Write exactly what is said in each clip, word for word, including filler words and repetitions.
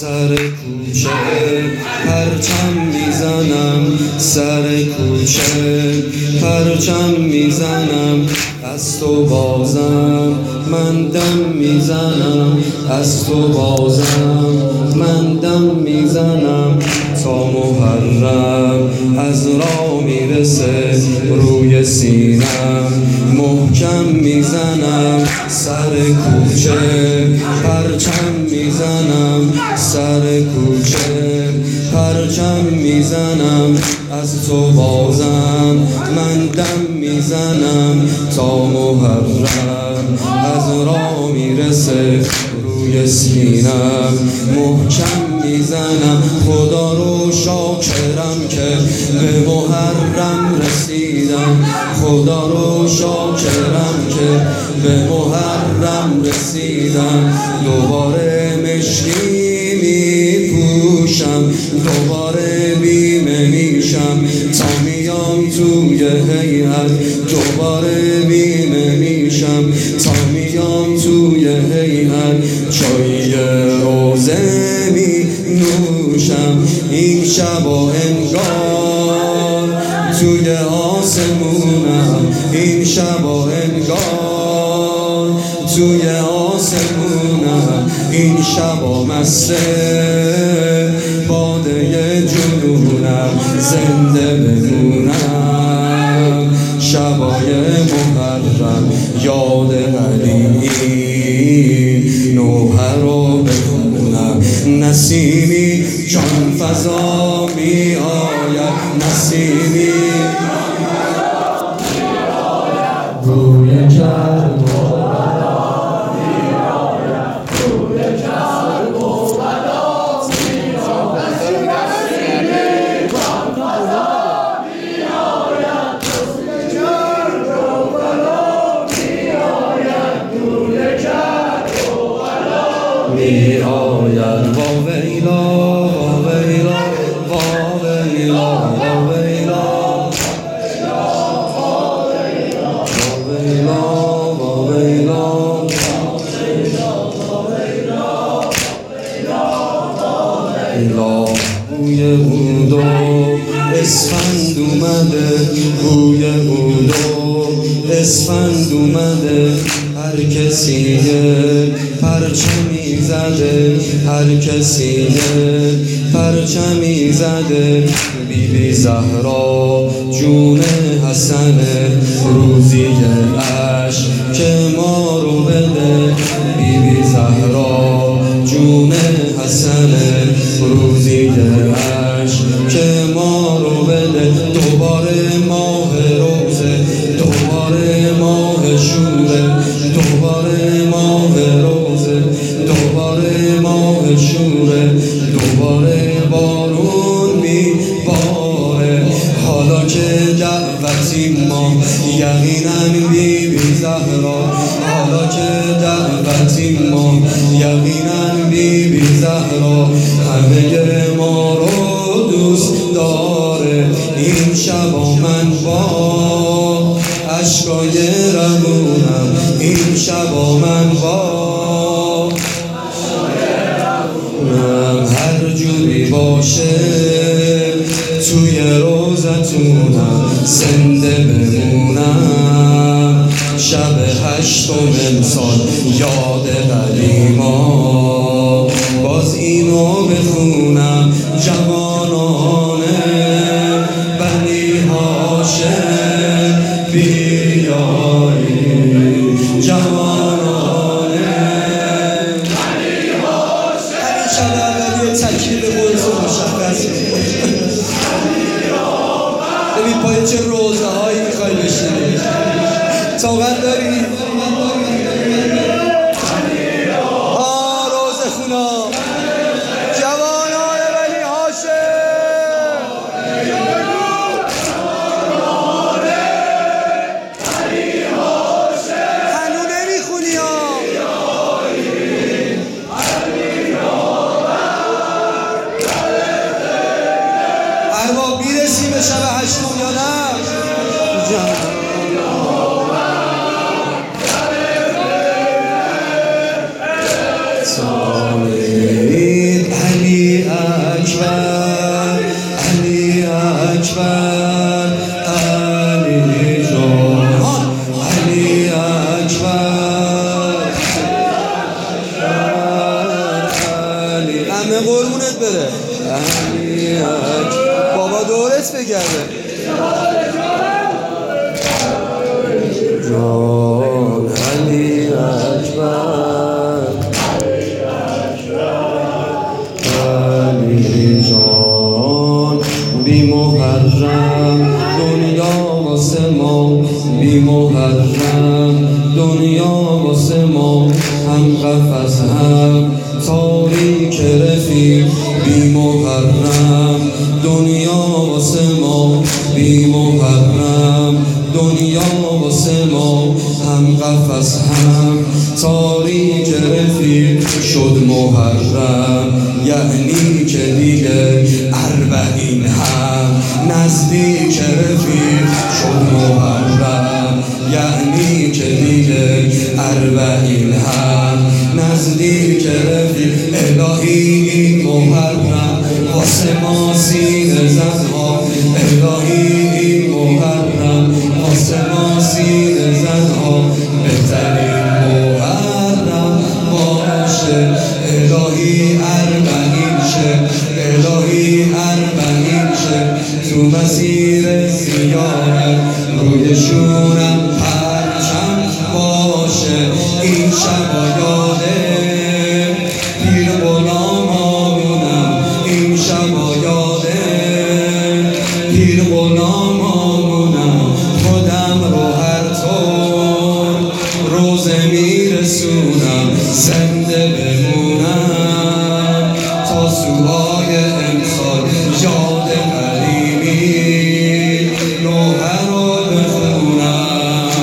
سر کوچه پرچم میزنم، سر کوچه پرچم میزنم، از تو بازم من دم میزنم، از تو بازم من دم میزنم، تا محرم از راه میرسه روی سینم محکم میزنم، سر کوچه پرچم میزنم، سر کوچه پرچم میزنم، از تو بازم من دم میزنم، تا محرم از راه میرسه روی سینم محکم میزنم. خدا رو شاکرم که به محرم رسیدم، خدا رو شاکرم که به محرم رسیدم، دوباره مشکی میپوشم، دوباره بیمه میشم، تا میام توی هیئت دوباره بیمه میشم، تا میام توی هیئت چای روزه می نوشم. این شب و انگار توی آسمونم، این شب و انگار توی آسمونم، این شب و مسته باده جنونم، زنده بمونم شبای محرم، یاد علی نوحه رو بخونم، نسیمی جان فضا می آید، نسیمی روی کرد و بلا می آید، روی کرد و بلا می آید، نسیمی جان فضا می آید، روی کرد و بلا می آید، روی کرد و بلا می آید. واویلا واویلا واویلا واویلا بوی عود و اسفند اومده، بوی عود و اسفند اومده، هر کسی پرچمی زده، هر کسی پرچمی زده، بی بی زهرا جون حسن روزی عشق که ما رو بده، بی بی زهرا جون حسن روزی عشق که ما رو بده، دوباره ماه روزه، دوباره ماه شوره، دوباره ماه روزه، دوباره ماه شوره، دوباره بارون میباره، حالا که دعوتیم ما یقینا بی بی زهرا، حالا که دعوتیم ما یقینا بی بی زهرا، همه ما رو دوست داره، این شب و من با عشقای روونم، این شب و من با هر جوری باشه توی روزتونم زنده بمونم، شب هشتم امسال یاد قدیما، باز اینو بخونم جوانان بنی هاشم بیایید، جوانان بنی هاشم، همین شب اولی تکمیل خودتون مشخص ببین پای چه روزه هایی میخوای بشینی، طاقت داری؟ آه روزه خونا جوانان بنی هاشم، هنو نمیخونی ها، ارباب میرسی به شب هشتم یا نه؟ سامید همه قربونت بره علی اکبر. بابا دورت بگرده جان علی اکبر علی جان بی محرم دنیا واسه ما بی محرم دنیا واسه ما هم قفس هم تاریک رفیق بی محرم دنیا واسه ما بی محرم دنیا واسه ما هم قفس هم تاریک رفیق شد محرم یعنی که دیگه اربعین هم نزدیک رفیق شد محرم یعنی که دیگه اربعین هم نزدیک رفیق الهی این محرم واسه ما سینه زدها الهی این محرم واسه ما سینه زدها بهترین محرم باشه الهی اربعین شه الهی اربعین شه تو مسیر زیارت روی شونم پرچم باشه این شب یاده پیر غلامانم این شب یاده پیر غلامانم خودم رو هر طور روزه میرسونم زنده بمونم تا سوهای امسال یاد قریبی نوحه رو بخونم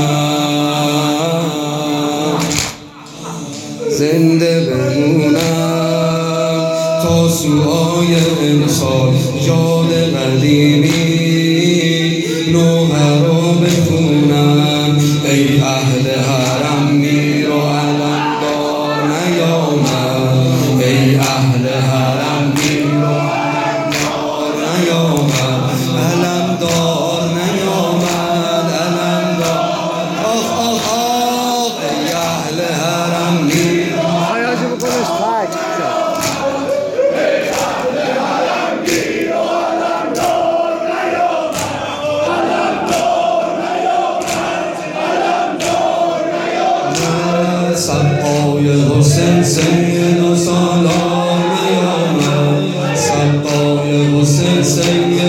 زنده بمونم تا سوهای امسال یاد قدیمی نوحه رو بخونم ای اهل حرم میر و علمدار نیامد ای اهل حرم میر و علمدار نیامد علمدار نیامد علمدار آخ آخ آخ ای اهل حرم میر حیاتی بکنش تک سقای حسین سید و سالار نیامد سقای حسین سید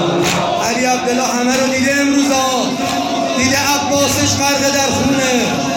علی عبدالله همه رو دیده امروزا دیده عباسش غرق در خونه